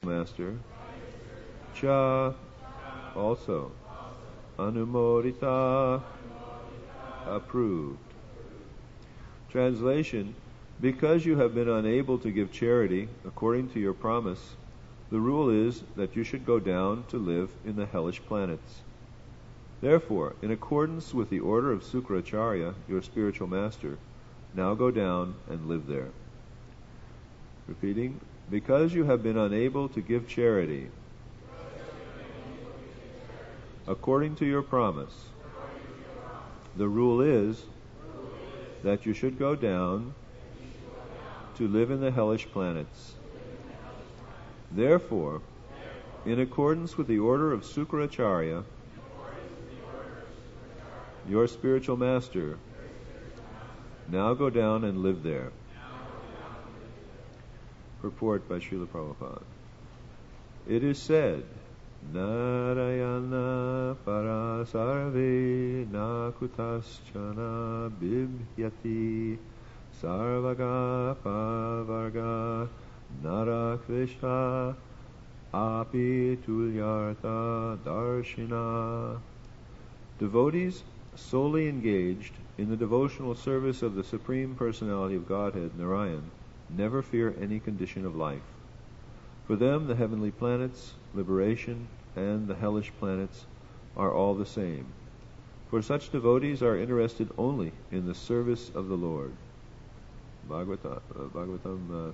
master. Cha, also. Anumodita, approved. Translation: because you have been unable to give charity according to your promise, the rule is that you should go down to live in the hellish planets. Therefore, in accordance with the order of Sukracharya, your spiritual master, now go down and live there. Repeating: because you have been unable to give charity according to your promise, the rule is that you should go down to live in the hellish planets. Therefore, in accordance with the order of Sukracharya, your spiritual master, now go down and live there. Purport by Srila Prabhupada. It is said, Narayana parasarve nakutaschana bibhyati sarvaga pavarga narakvishta api tulyartha darshina. Devotees solely engaged in the devotional service of the Supreme Personality of Godhead, Narayan, never fear any condition of life. For them, the heavenly planets, liberation, and the hellish planets are all the same. For such devotees are interested only in the service of the Lord. Bhagavatam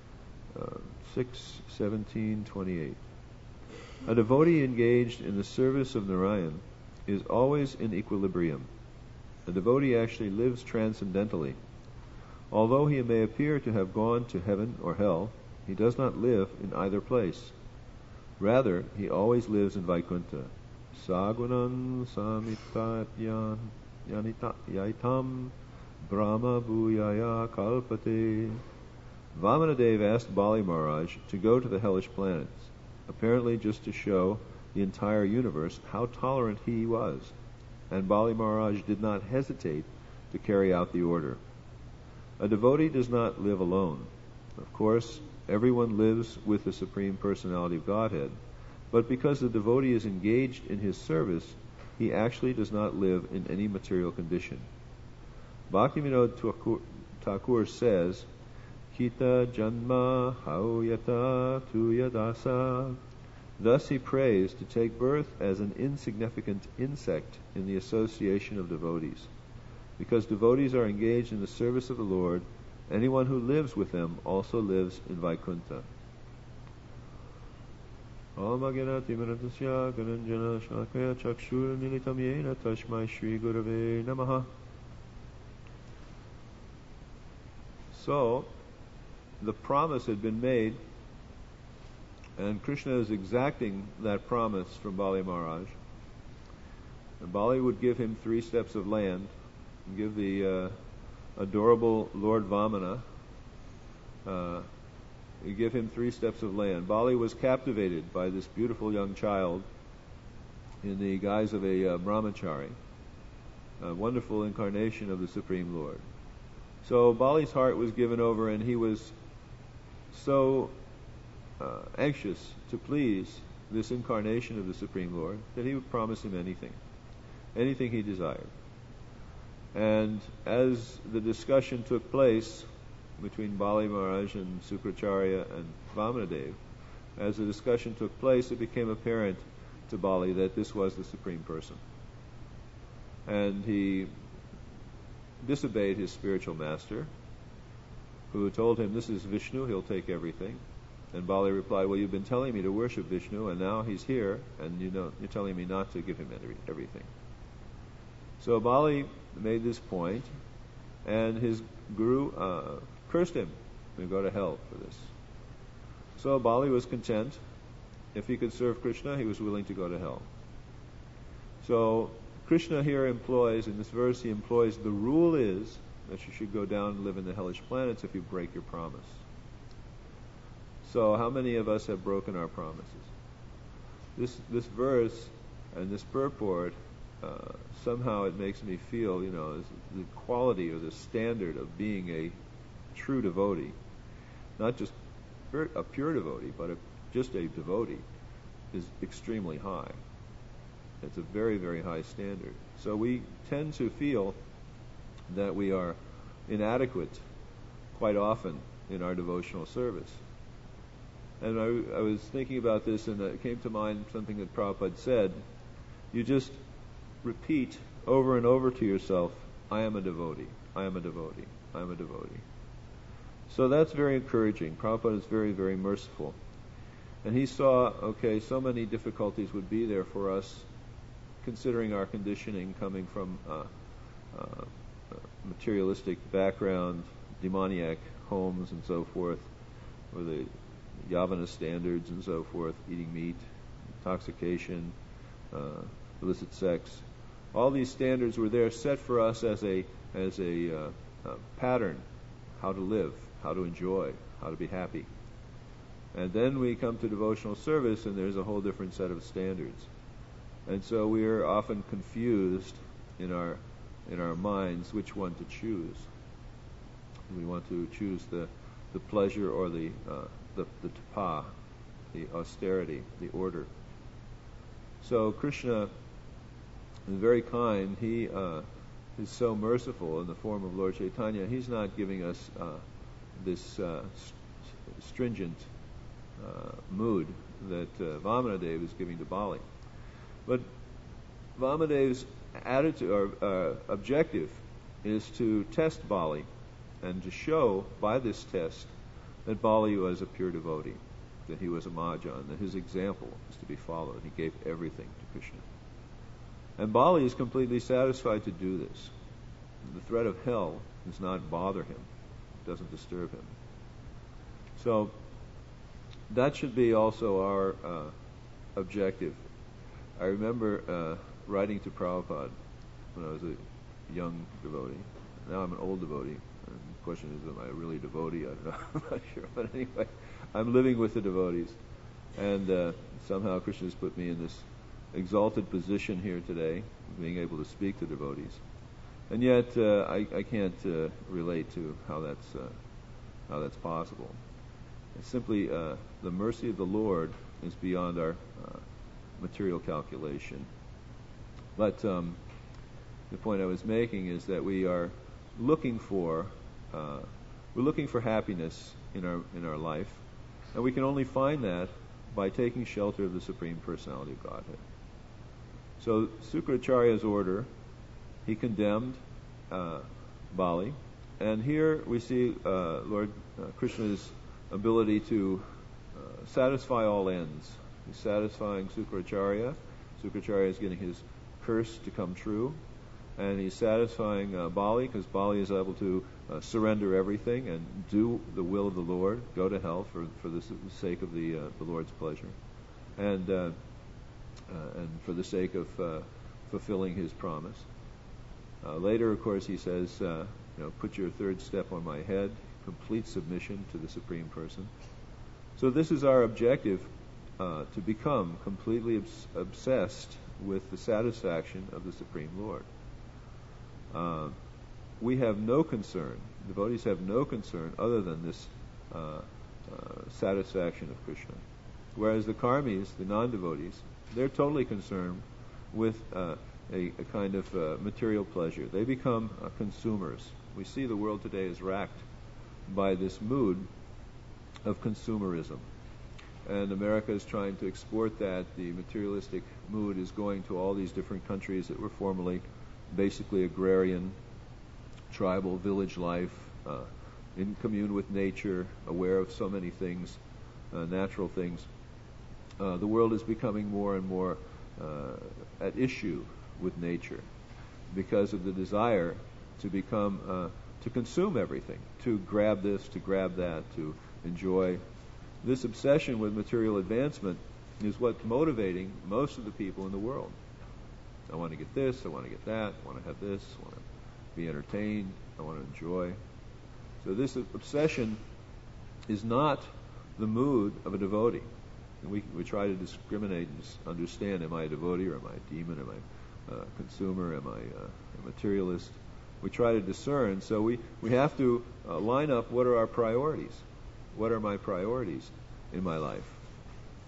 6:17-28. A devotee engaged in the service of Narayan is always in equilibrium. A devotee actually lives transcendentally. Although he may appear to have gone to heaven or hell, he does not live in either place. Rather, he always lives in Vaikuntha. Sagunan samitapyan yaitam brahma bhuyaya kalpate. Vamanadev asked Bali Maharaj to go to the hellish planets, apparently just to show the entire universe how tolerant he was, and Bali Maharaj did not hesitate to carry out the order. A devotee does not live alone. Of course, everyone lives with the Supreme Personality of Godhead, but because the devotee is engaged in his service, he actually does not live in any material condition. Bhaktivinoda Thakur says, Kita janma hauyata tuyadasa. Thus he prays to take birth as an insignificant insect in the association of devotees. Because devotees are engaged in the service of the Lord, anyone who lives with them also lives in Vaikuntha. So, the promise had been made, and Krishna is exacting that promise from Bali Maharaj. And Bali would give him 3 steps of land, and give the adorable Lord Vamana, he'd give him 3 steps of land. Bali was captivated by this beautiful young child in the guise of a brahmachari, a wonderful incarnation of the Supreme Lord. So Bali's heart was given over, and he was so anxious to please this incarnation of the Supreme Lord that he would promise him anything he desired. And as the discussion took place between Bali Maharaj and Sukracharya and Vamanadev, as the discussion took place, it became apparent to Bali that this was the Supreme Person. And he disobeyed his spiritual master, who told him, this is Vishnu, he'll take everything. And Bali replied, well, you've been telling me to worship Vishnu, and now he's here, and you're telling me not to give him everything. So Bali made this point, and his guru cursed him to go to hell for this. So Bali was content. If he could serve Krishna, he was willing to go to hell. So Krishna here employs, in this verse, he employs, the rule is that you should go down and live in the hellish planets if you break your promise. So how many of us have broken our promises? This verse and this purport, somehow it makes me feel, the quality or the standard of being a true devotee. Not just a pure devotee, but just a devotee is extremely high. It's a very, very high standard. So we tend to feel that we are inadequate quite often in our devotional service. And I was thinking about this, and it came to mind something that Prabhupada said. You just repeat over and over to yourself, I am a devotee, I am a devotee, I am a devotee. So that's very encouraging. Prabhupada is very, very merciful. And he saw, so many difficulties would be there for us, considering our conditioning coming from materialistic background, demoniac homes and so forth, or the Yavana standards and so forth, eating meat, intoxication, illicit sex. All these standards were there set for us as a pattern, how to live, how to enjoy, how to be happy. And then we come to devotional service, and there's a whole different set of standards. And so we are often confused in our minds which one to choose. We want to choose the pleasure or the tapa, the austerity, the order. So Krishna is very kind. He is so merciful in the form of Lord Chaitanya. He's not giving us this stringent mood that Vamanadeva is giving to Bali. But Vamanadev's attitude or objective is to test Bali and to show by this test that Bali was a pure devotee, that he was a Mahajan, that his example is to be followed. He gave everything to Krishna. And Bali is completely satisfied to do this. The threat of hell does not bother him, doesn't disturb him. So that should be also our objective. I remember writing to Prabhupada when I was a young devotee. Now I'm an old devotee. And the question is, am I really a devotee? I don't know. I'm not sure. But anyway, I'm living with the devotees. And somehow Krishna has put me in this exalted position here today, being able to speak to devotees. And yet I can't relate to how that's possible. It's simply the mercy of the Lord is beyond our material calculation. But the point I was making is that we are looking for happiness in our life, and we can only find that by taking shelter of the Supreme Personality of Godhead. So Sukracharya's order, he condemned Bali, and here we see Lord Krishna's ability to satisfy all ends. He's satisfying Sukracharya. Sukracharya is getting his curse to come true. And he's satisfying Bali, because Bali is able to surrender everything and do the will of the Lord, go to hell for the sake of the Lord's pleasure, and for the sake of fulfilling his promise. Later, of course, he says, put your third step on my head, complete submission to the Supreme Person. So this is our objective, to become completely obsessed with the satisfaction of the Supreme Lord. We have no concern, devotees have no concern other than this satisfaction of Krishna. Whereas the karmis, the non-devotees, they're totally concerned with a kind of material pleasure. They become consumers. We see the world today is racked by this mood of consumerism. And America is trying to export that. The materialistic mood is going to all these different countries that were formerly basically agrarian, tribal, village life, in commune with nature, aware of so many things, natural things. The world is becoming more and more at issue with nature because of the desire to become, to consume everything, to grab this, to grab that, to enjoy. This obsession with material advancement is what's motivating most of the people in the world. I want to get this, I want to get that, I want to have this, I want to be entertained, I want to enjoy. So this obsession is not the mood of a devotee. And we try to discriminate and understand, am I a devotee or am I a demon, am I a consumer, am I a materialist? We try to discern, so we have to line up what are our priorities. What are my priorities in my life?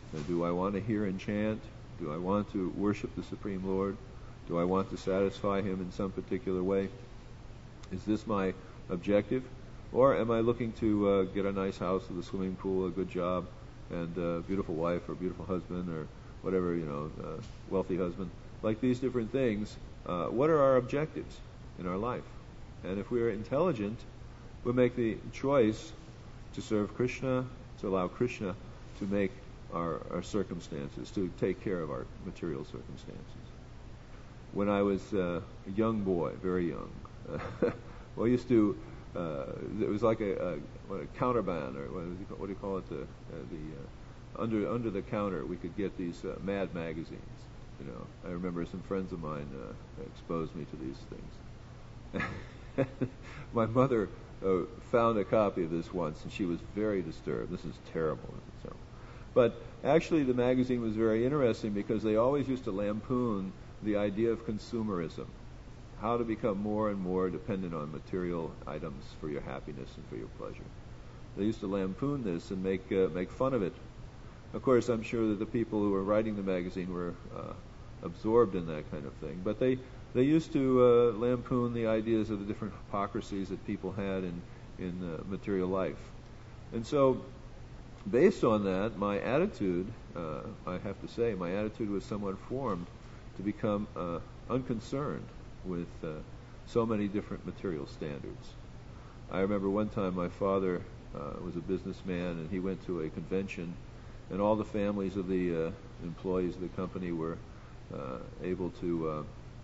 Do I want to hear and chant? Do I want to worship the Supreme Lord? Do I want to satisfy Him in some particular way? Is this my objective? Or am I looking to get a nice house with a swimming pool, a good job, and a beautiful wife or beautiful husband or whatever, wealthy husband? Like these different things, what are our objectives in our life? And if we are intelligent, we'll make the choice to serve Krishna, to allow Krishna to make our circumstances, to take care of our material circumstances. When I was a young boy, very young, well, I used to, it was like a counterband, or what do you call it? Under the counter, we could get these Mad magazines. I remember some friends of mine exposed me to these things. My mother found a copy of this once, and she was very disturbed. This is terrible. But actually, the magazine was very interesting because they always used to lampoon the idea of consumerism, how to become more and more dependent on material items for your happiness and for your pleasure. They used to lampoon this and make fun of it. Of course, I'm sure that the people who were writing the magazine were absorbed in that kind of thing. But they used to lampoon the ideas of the different hypocrisies that people had in material life. And so, based on that, my attitude, I have to say, my attitude was somewhat formed to become unconcerned with so many different material standards. I remember one time my father was a businessman, and he went to a convention, and all the families of the employees of the company were able to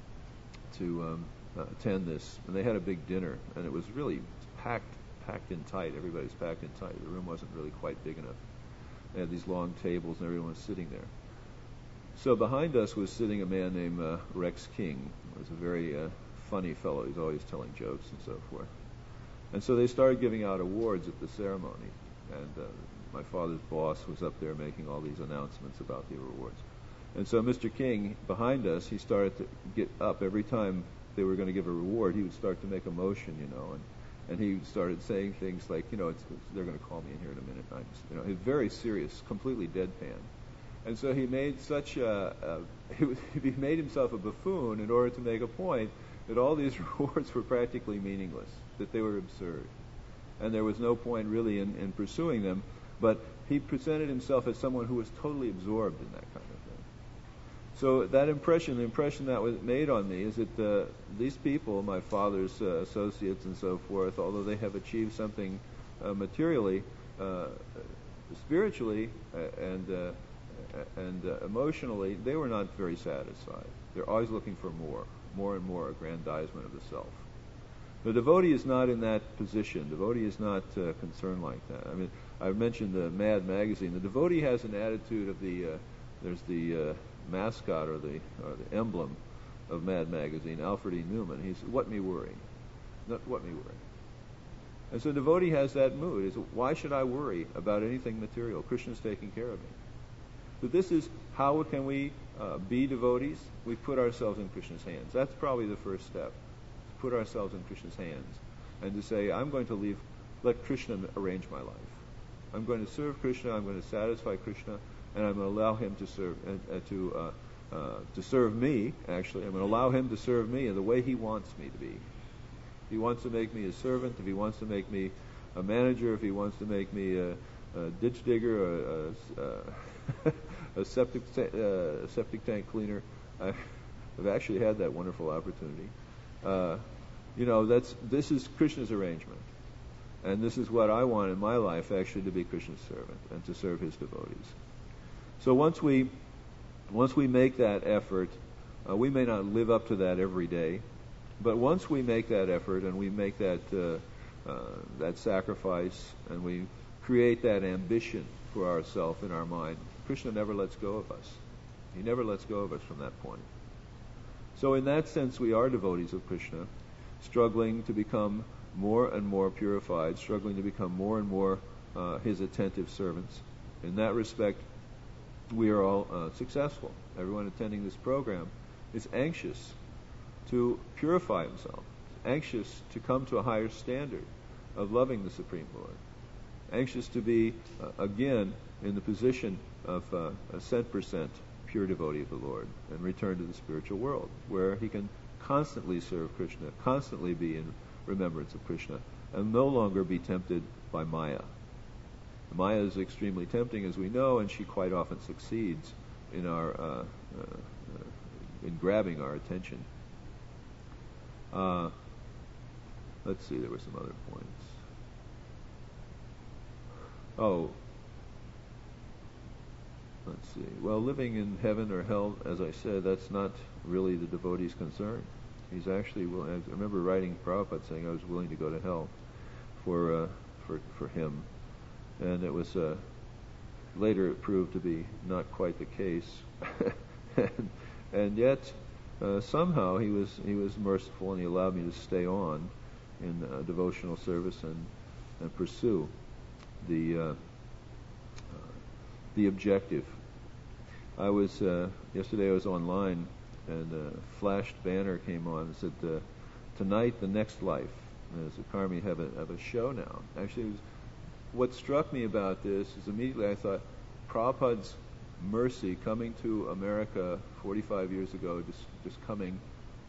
attend this. And they had a big dinner, and it was really packed in tight. Everybody's packed in tight. The room wasn't really quite big enough. They had these long tables, and everyone was sitting there. So behind us was sitting a man named Rex King. He was a very funny fellow. He's always telling jokes and so forth. And so they started giving out awards at the ceremony. And my father's boss was up there making all these announcements about the awards. And so Mr. King, behind us, he started to get up. Every time they were going to give a reward, he would start to make a motion, and he started saying things like, they're going to call me in here in a minute. He's very serious, completely deadpan. And so he made he made himself a buffoon in order to make a point that all these rewards were practically meaningless, that they were absurd. And there was no point really in pursuing them, but he presented himself as someone who was totally absorbed in that kind of thing. So that impression, the impression that was made on me is that these people, my father's associates and so forth, although they have achieved something materially, spiritually, and emotionally, they were not very satisfied. They're always looking for more and more aggrandizement of the self. The devotee is not in that position. The devotee is not concerned like that. I mean, I mentioned the Mad magazine. The devotee has an attitude of there's the mascot or the emblem of Mad magazine, Alfred E. Newman. He's what me worry, not what me worry. And so the devotee has that mood. Is why should I worry about anything material? Krishna's taking care of me. But this is how can we be devotees? We put ourselves in Krishna's hands. That's probably the first step. To put ourselves in Krishna's hands and to say, I'm going to let Krishna arrange my life. I'm going to serve Krishna. I'm going to satisfy Krishna, and I'm going to allow him to serve to serve me. Actually, I'm going to allow him to serve me in the way he wants me to be. If he wants to make me a servant, if he wants to make me a manager, if he wants to make me a ditch digger, a septic tank cleaner. I've actually had that wonderful opportunity. This is Krishna's arrangement, and this is what I want in my life, actually, to be Krishna's servant and to serve his devotees. So once we make that effort, we may not live up to that every day, but once we make that effort and we make that sacrifice and we create that ambition for ourselves in our mind, Krishna never lets go of us. He never lets go of us from that point. So in that sense, we are devotees of Krishna, struggling to become more and more purified, struggling to become more and more his attentive servants. In that respect, we are all successful. Everyone attending this program is anxious to purify himself, anxious to come to a higher standard of loving the Supreme Lord, anxious to be, again, in the position of a cent percent pure devotee of the Lord and return to the spiritual world, where he can constantly serve Krishna, constantly be in remembrance of Krishna, and no longer be tempted by Maya. Maya is extremely tempting, as we know, and she quite often succeeds in in grabbing our attention. Let's see, there were some other points. Oh, let's see. Well, living in heaven or hell, as I said, that's not really the devotee's concern. He's actually willing. I remember writing Prabhupada saying I was willing to go to hell for him, and it was later it proved to be not quite the case, and yet somehow he was merciful, and he allowed me to stay on in devotional service and pursue the objective. I was yesterday. I was online, and a flashed banner came on and said, "Tonight, the next life." And as a Karmi have a show now. Actually, what struck me about this is immediately I thought Prabhupada's mercy coming to America 45 years ago, just coming,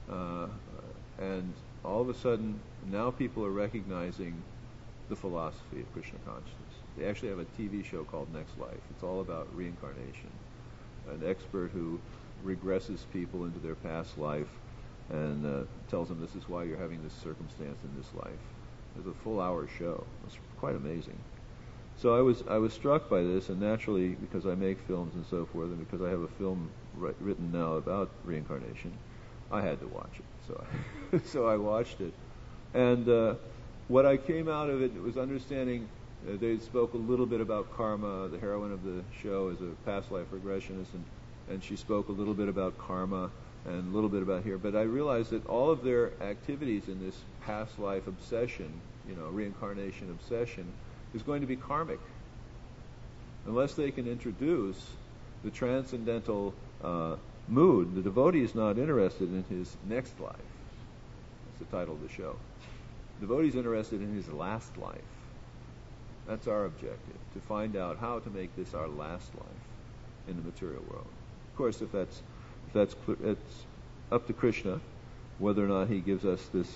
and all of a sudden now people are recognizing the philosophy of Krishna consciousness. They actually have a TV show called Next Life. It's all about reincarnation. An expert who regresses people into their past life and tells them this is why you're having this circumstance in this life. It's a full-hour show. It's quite amazing. So I was struck by this, and naturally, because I make films and so forth, and because I have a film written now about reincarnation, I had to watch it. So I watched it, and what I came out of it was understanding. They spoke a little bit about karma. The heroine of the show is a past life regressionist, and she spoke a little bit about karma and a little bit about here. But I realized that all of their activities in this past life obsession, reincarnation obsession, is going to be karmic. Unless they can introduce the transcendental mood, the devotee is not interested in his next life. That's the title of the show. The devotee is interested in his last life. That's our objective, to find out how to make this our last life in the material world. Of course, if it's up to Krishna, whether or not he gives us this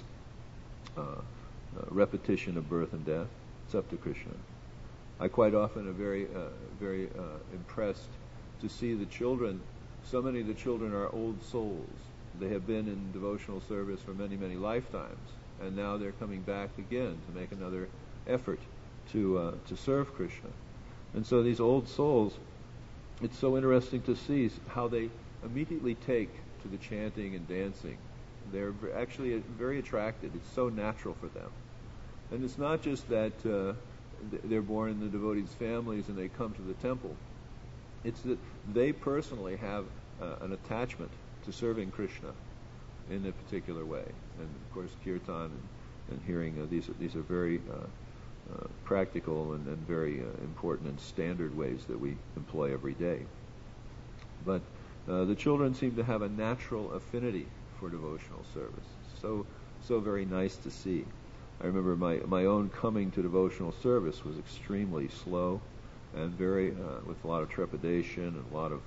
repetition of birth and death. It's up to Krishna. I quite often am very impressed to see the children. So many of the children are old souls. They have been in devotional service for many, many lifetimes, and now they're coming back again to make another effort to serve Krishna. And so these old souls, it's so interesting to see how they immediately take to the chanting and dancing. They're actually very attracted. It's so natural for them. And it's not just that they're born in the devotees' families and they come to the temple. It's that they personally have an attachment to serving Krishna in a particular way. And of course, kirtan and hearing, these are very practical and very important and standard ways that we employ every day. But the children seem to have a natural affinity for devotional service. So very nice to see. I remember my own coming to devotional service was extremely slow and very with a lot of trepidation and a lot of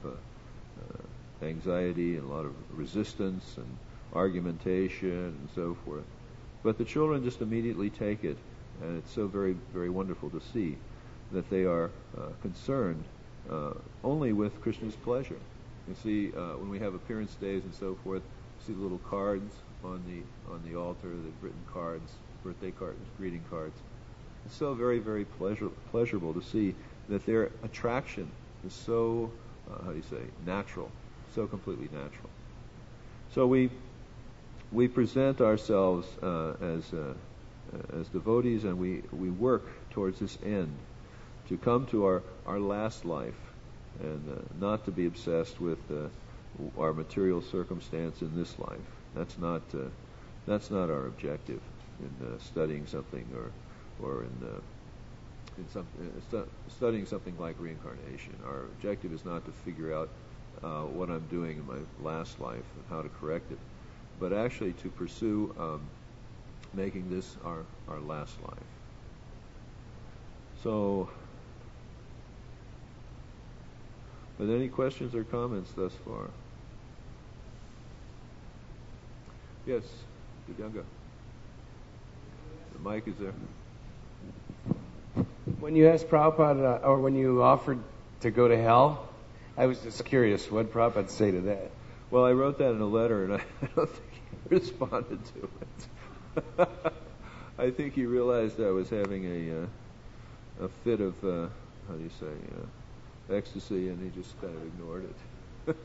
anxiety and a lot of resistance and argumentation and so forth. But the children just immediately take it, and it's so very, very wonderful to see that they are concerned only with Krishna's pleasure. You see, when we have appearance days and so forth, you see the little cards on the altar, the written cards, birthday cards, greeting cards. It's so very, very pleasurable to see that their attraction is so, natural, so completely natural. So we present ourselves as devotees, and we work towards this end, to come to our last life, and not to be obsessed with our material circumstance in this life. That's not our objective in studying something or in studying something like reincarnation. Our objective is not to figure out what I'm doing in my last life and how to correct it, but actually to pursue making this our last life. So But any questions or comments thus far? Yes, Divyanga. The mic is there. When you asked Prabhupada, or when you offered to go to hell, I was just curious, what did Prabhupada say to that? Well, I wrote that in a letter, and I don't think he responded to it. I think he realized I was having a fit of, how do you say, ecstasy, and he just kind of ignored it.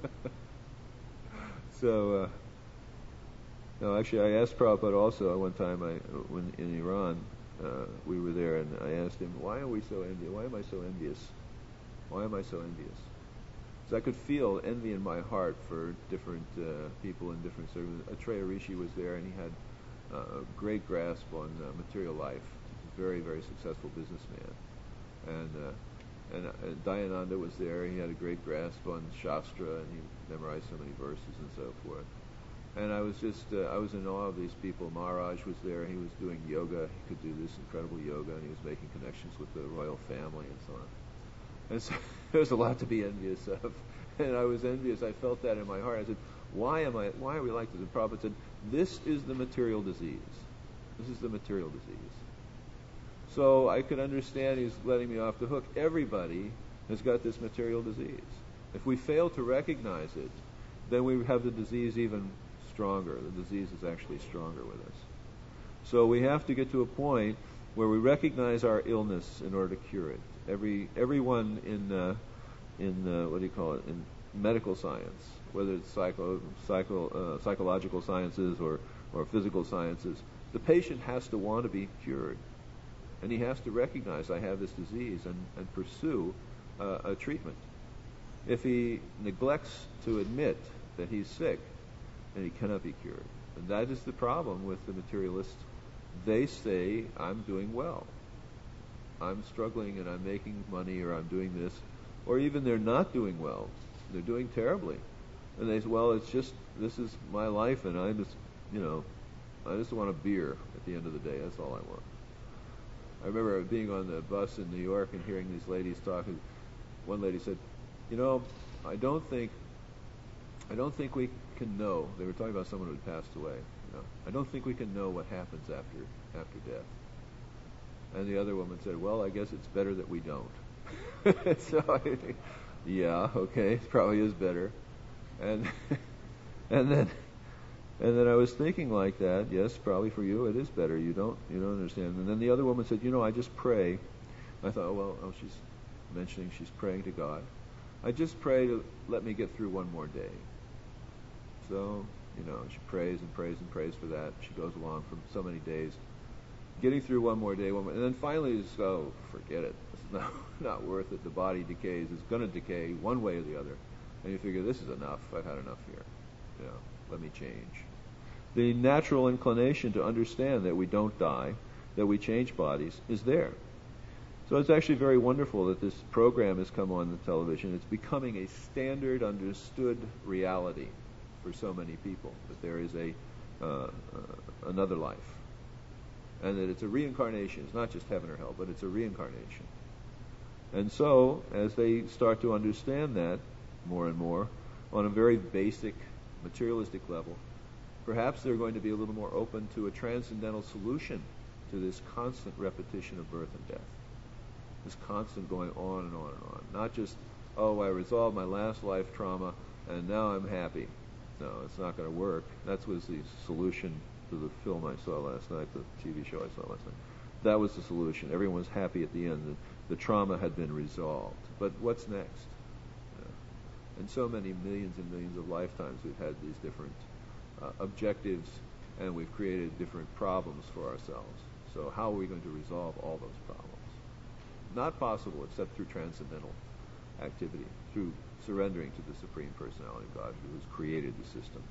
So, no, actually, I asked Prabhupada also one time when in Iran, we were there, and I asked him, why are we so envious? Why am I so envious? Why am I so envious? Because I could feel envy in my heart for different people in different services. Atreya Rishi was there, and he had a great grasp on material life. Very, very successful businessman. And Dayananda was there. He had a great grasp on Shastra, and he memorized so many verses and so forth. And I was just, I was in awe of these people. Maharaj was there. He was doing yoga. He could do this incredible yoga, and he was making connections with the royal family and so on. And so there was a lot to be envious of. And I was envious. I felt that in my heart. I said, why are we like this? And Prabhupada said, this is the material disease. This is the material disease. So I could understand he's letting me off the hook. Everybody has got this material disease. If we fail to recognize it, then we have the disease even stronger. The disease is actually stronger with us. So we have to get to a point where we recognize our illness in order to cure it. Everyone in what do you call it, in medical science, whether it's psychological sciences or physical sciences, the patient has to want to be cured, and he has to recognize I have this disease and pursue a treatment. If he neglects to admit that he's sick, then he cannot be cured. And that is the problem with the materialists. They say, I'm doing well. I'm struggling and I'm making money, or I'm doing this. Or even they're not doing well. They're doing terribly. And they say, well, it's just, this is my life, and I just want a beer at the end of the day. That's all I want. I remember being on the bus in New York and hearing these ladies talking. One lady said, I don't think we can know. They were talking about someone who had passed away. I don't think we can know what happens after death. And the other woman said, well, I guess it's better that we don't. So I think, yeah, okay, it probably is better. And then I was thinking like that. Yes, probably for you it is better. You don't understand. And then the other woman said, I just pray. I thought, she's mentioning she's praying to God. I just pray to let me get through one more day. So, she prays and prays and prays for that. She goes along for so many days, getting through one more day, and then finally just go, forget it. It's not worth it. The body decays. It's going to decay one way or the other. And you figure, this is enough. I've had enough here. Let me change. The natural inclination to understand that we don't die, that we change bodies, is there. So it's actually very wonderful that this program has come on the television. It's becoming a standard understood reality for so many people, that there is another life. And that it's a reincarnation. It's not just heaven or hell, but it's a reincarnation. And so, as they start to understand that more and more, on a very basic, materialistic level, perhaps they're going to be a little more open to a transcendental solution to this constant repetition of birth and death. This constant going on and on and on. Not just, I resolved my last life trauma, and now I'm happy. No, it's not going to work. That was the solution to the film I saw last night, the TV show I saw last night. That was the solution. Everyone was happy at the end. The trauma had been resolved. But what's next? And so many millions and millions of lifetimes we've had these different objectives, and we've created different problems for ourselves. So how are we going to resolve all those problems? Not possible except through transcendental activity, through surrendering to the Supreme Personality of God who has created the system.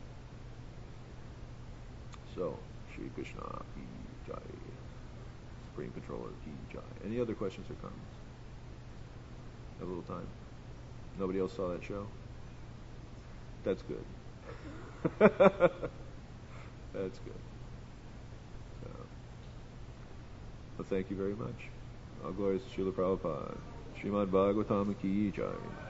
So, Shri Krishna Ki Jai. Supreme Controller Ki Jai. Any other questions or comments? Have a little time. Nobody else saw that show? That's good. That's good. So, well, thank you very much. All glories to Srila Prabhupada. Srimad Bhagavatam Ki Jai.